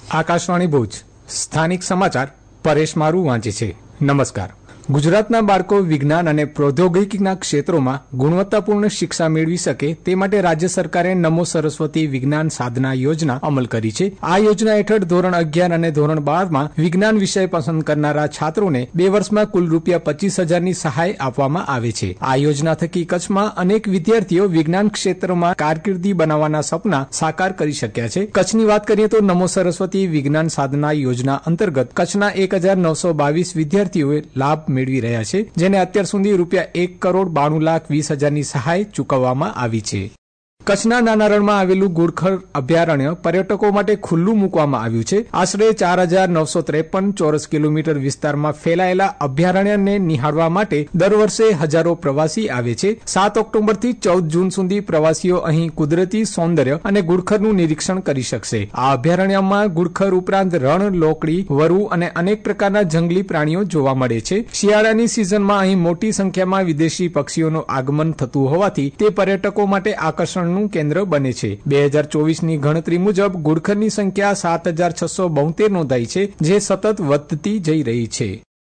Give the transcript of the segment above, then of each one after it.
આકાશવાણી ભુજ સ્થાનિક સમાચાર પરેશ મારુ વાંચે છે. નમસ્કાર. ગુજરાતના બાળકો વિજ્ઞાન અને પ્રૌદ્યોગિકીના ક્ષેત્રોમાં ગુણવત્તાપૂર્ણ શિક્ષા મેળવી શકે તે માટે રાજ્ય સરકારે નમો સરસ્વતી વિજ્ઞાન સાધના યોજના અમલ કરી છે. આ યોજના હેઠળ ધોરણ 11 અને ધોરણ 12માં વિજ્ઞાન વિષય પસંદ કરનારા છાત્રોને 2 વર્ષમાં કુલ ₹25,000ની સહાય આપવામાં આવે છે. આ યોજના થકી કચ્છમાં અનેક વિદ્યાર્થીઓ વિજ્ઞાન ક્ષેત્રમાં કારકિર્દી બનાવવાના સપના સાકાર કરી શક્યા છે. કચ્છની વાત કરીએ તો નમો સરસ્વતી વિજ્ઞાન સાધના યોજના અંતર્ગત કચ્છના 1,922 વિદ્યાર્થીઓએ લાભ મેળવી રહ્યા છે, જેને અત્યાર સુધી ₹1,92,20,000ની સહાય ચૂકવવામાં આવી છે. કચ્છના નાના રણમાં આવેલું ગુડખર અભયારણ્ય પર્યટકો માટે ખુલ્લું મૂકવામાં આવ્યું છે. આશરે 4,953 ચોરસ કિલોમીટર વિસ્તારમાં ફેલાયેલા અભયારણ્યને નિહાળવા માટે દર વર્ષે હજારો પ્રવાસી આવે છે. 7 ઓક્ટોબરથી 14 જૂન સુધી પ્રવાસીઓ અહીં કુદરતી સૌંદર્ય અને ગુડખરનું નિરીક્ષણ કરી શકશે. આ અભયારણ્યમાં ગુડખર ઉપરાંત રણ, લોકડી, વરુ અને અનેક પ્રકારના જંગલી પ્રાણીઓ જોવા મળે છે. શિયાળાની સિઝનમાં અહીં મોટી સંખ્યામાં વિદેશી પક્ષીઓનું આગમન થતું હોવાથી તે પર્યટકો માટે આકર્ષણ કેન્દ્ર બને છે. 2024ની ગણતરી મુજબ ગુડખરની સંખ્યા 7,672 નોંધાઈ છે, જે સતત વધતી જઈ રહી છે.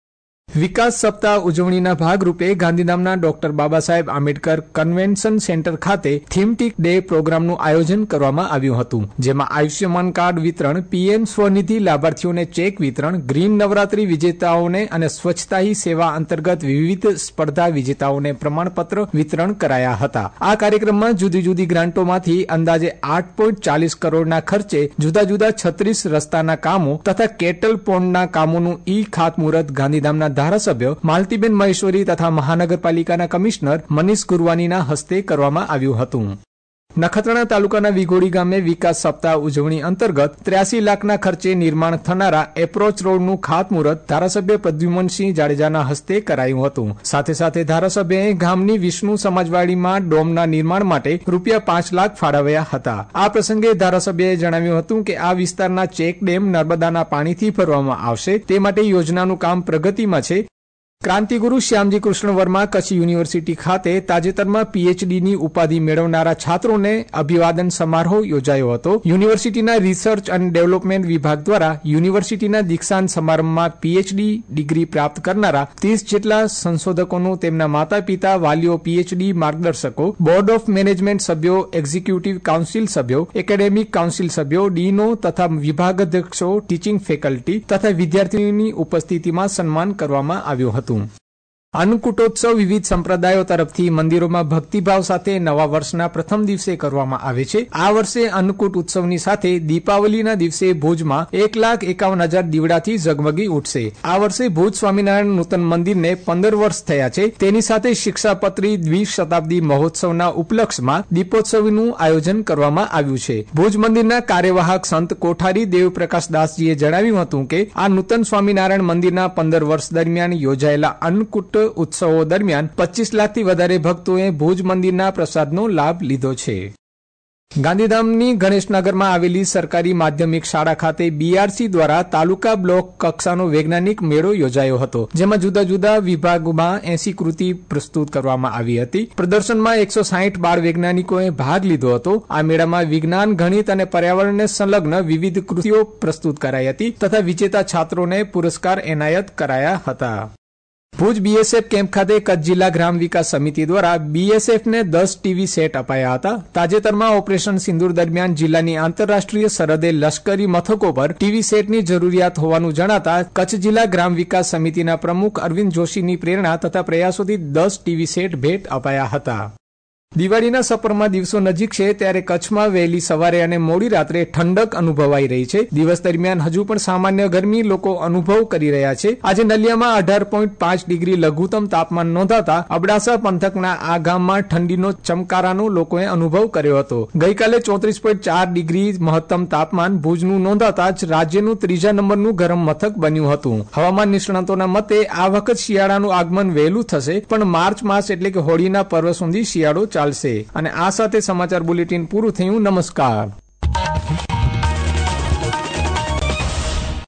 વિકાસ સપ્તાહ ઉજવણીના ભાગરૂપે ગાંધીધામના doctor Babasaheb Ambedkar convention centre ખાતે થીમેટિક ડે પ્રોગ્રામનું આયોજન કરવામાં આવ્યું હતું, જેમાં આયુષ્યમાન કાર્ડ વિતરણ, પીએમ સ્વનિધિ લાભાર્થીઓને ચેક વિતરણ, ગ્રીન નવરાત્રી વિજેતાઓને અને સ્વચ્છતા હી સેવા અંતર્ગત વિવિધ સ્પર્ધા વિજેતાઓને પ્રમાણપત્ર વિતરણ કરાયા હતા. આ કાર્યક્રમમાં જુદી જુદી ગ્રાન્ટોમાંથી અંદાજે 8.40 કરોડના ખર્ચે જુદા જુદા 36 રસ્તાના કામો તથા કેટલ પોન્ડના કામોનું ખાતમુહૂર્ત ગાંધીધામના ધારાસભ્ય માલતીબેન મહેશ્વરી તથા મહાનગરપાલિકાના કમિશનર મનીષ ગુરવાનીના હસ્તે કરવામાં આવ્યું હતું. નખત્રાણા તાલુકાના વિઘોડી ગામે વિકાસ સપ્તાહ ઉજવણી અંતર્ગત 83 લાખના ખર્ચે નિર્માણ થનારા એપ્રોચ રોડનું ખાતમુહૂર્ત ધારાસભ્ય પ્રદ્યુમનસિંહ જાડેજાના હસ્તે કરાયું હતું. સાથે સાથે ધારાસભ્યએ ગામની વિષ્ણુ સમાજવાડીમાં ડોમના નિર્માણ માટે ₹5 લાખ ફાળવ્યા હતા. આ પ્રસંગે ધારાસભ્યએ જણાવ્યું હતું કે આ વિસ્તારના ચેક ડેમ નર્મદાના પાણીથી ભરવામાં આવશે, તે માટે યોજનાનું કામ પ્રગતિમાં છે. ક્રાંતિગુરુ શ્યામજી કૃષ્ણ વર્મા કચ્છ યુનિવર્સિટી ખાતે તાજેતરમાં પીએચડીની ઉપાધિ મેળવનારા છાત્રોને અભિવાદન સમારોહ યોજાયો હતો. યુનિવર્સિટીના રિસર્ચ અને ડેવલપમેન્ટ વિભાગ દ્વારા યુનિવર્સિટીના દીક્ષાંત સમારંભમાં પીએચડી ડિગ્રી પ્રાપ્ત કરનારા 30 જેટલા સંશોધકોનું તેમના માતા પિતા, વાલીઓ, પીએચડી માર્ગદર્શકો, બોર્ડ ઓફ મેનેજમેન્ટ સભ્યો, એક્ઝિક્યુટિવ કાઉન્સિલ સભ્યો, એકેડેમિક કાઉન્સિલ સભ્યો, ડીનો તથા વિભાગાધ્યક્ષો, ટીચિંગ ફેકલ્ટી તથા વિદ્યાર્થીઓની ઉપસ્થિતિમાં સન્માન કરવામાં આવ્યું હતું. અન્નકૂટોત્સવ વિવિધ સંપ્રદાયો તરફથી મંદિરોમાં ભક્તિભાવ સાથે નવા વર્ષના પ્રથમ દિવસે કરવામાં આવે છે. આ વર્ષે અન્નકૂટ ઉત્સવની સાથે દીપાવલીના દિવસે ભુજમાં 1,51,000 દીવડાથી ઝગમગી ઉઠશે. આ વર્ષે ભુજ સ્વામિનારાયણ નૂતન મંદિરને 15 વર્ષ થયા છે. તેની સાથે શિક્ષાપત્રી દ્વિશતાબ્દી મહોત્સવના ઉપલક્ષમાં દીપોત્સવનું આયોજન કરવામાં આવ્યું છે. ભુજ મંદિરના કાર્યવાહક સંત કોઠારી દેવપ્રકાશ દાસજીએ જણાવ્યું હતું કે આ નૂતન સ્વામિનારાયણ મંદિરના 15 વર્ષ દરમિયાન યોજાયેલા અન્નકૂટ ઉત્સવો દરમિયાન 25 લાખથી વધારે ભક્તોએ ભુજ મંદિરના પ્રસાદનો લાભ લીધો છે. ગાંધીધામની ગણેશનગરમાં આવેલી સરકારી માધ્યમિક શાળા ખાતે બીઆરસી દ્વારા તાલુકા બ્લોક કક્ષાનો વૈજ્ઞાનિક મેળો યોજાયો હતો, જેમાં જુદા જુદા વિભાગમાં 80 કૃતિ પ્રસ્તુત કરવામાં આવી હતી. પ્રદર્શનમાં 160 બાળ વૈજ્ઞાનિકોએ ભાગ લીધો હતો. આ મેળામાં વિજ્ઞાન, ગણિત અને પર્યાવરણને સંલગ્ન વિવિધ કૃતિઓ પ્રસ્તુત કરાઈ હતી તથા વિજેતા છાત્રોને પુરસ્કાર એનાયત કરાયા હતા. ભુજ બીએસએફ કેમ્પ ખાતે કચ્છ જિલ્લા ગ્રામ વિકાસ સમિતિ દ્વારા બીએસએફને 10 ટીવી સેટ અપાયા હતા. તાજેતરમાં ઓપરેશન સિંદૂર દરમિયાન જિલ્લાની આંતરરાષ્ટ્રીય સરહદે લશ્કરી મથકો પર ટીવી સેટની જરૂરિયાત હોવાનું જણાતા કચ્છ જિલ્લા ગ્રામ વિકાસ સમિતિના પ્રમુખ અરવિંદ જોશીની પ્રેરણા તથા પ્રયાસોથી 10 ટીવી સેટ ભેટ અપાયા હતા. દિવાળીના સપરમાં દિવસો નજીક છે ત્યારે કચ્છમાં વહેલી સવારે અને મોડી રાત્રે ઠંડક અનુભવાઈ રહી છે. દિવસ દરમિયાન હજુ પણ સામાન્ય ગરમી લોકો અનુભવ કરી રહ્યા છે. આજે નલિયામાં 18.5 ડિગ્રી લઘુત્તમ તાપમાન નોંધાતા અબડાસા પંથકના આ ગામમાં ઠંડીનો ચમકારાનો લોકોએ અનુભવ કર્યો હતો. ગઈકાલે 34.4 ડિગ્રી મહત્તમ તાપમાન ભુજનું નોંધાતા જ રાજ્યનું 3જા નંબરનું ગરમ મથક બન્યું હતું. હવામાન નિષ્ણાતોના મતે આ વખત શિયાળાનું આગમન વહેલું થશે, પણ માર્ચ માસ એટલે કે હોળીના પર્વ સુધી શિયાળો ચાલશે. અને આ સાથે સમાચાર બુલેટિન પૂરું થયું. નમસ્કાર.